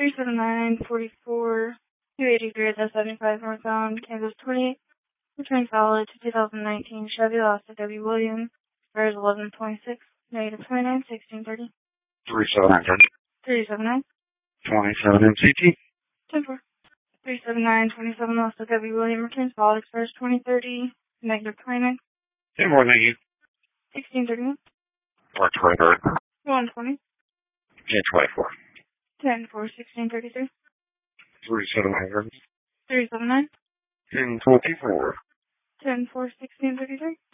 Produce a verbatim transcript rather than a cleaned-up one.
three seven nine, forty-four, two eighty-three at the seventy-five northbound, Kansas twenty-eight, returning valid to two thousand nineteen Chevy Elastic W. Williams, expires eleven twenty-six, negative twenty-nine, sixteen thirty. three seven nine thirty. three seven nine. twenty-seven M C T. ten four. three seven nine, twenty-seven Elastic W. Williams, returns valid, expires twenty thirty, negative twenty-nine. ten more than you. sixteen thirty-one. Or twenty-third. one twenty. ten twenty-four. ten four, sixteen thirty-three. three seven nine thirty. three seven nine. ten twenty-four. ten four, sixteen thirty-three.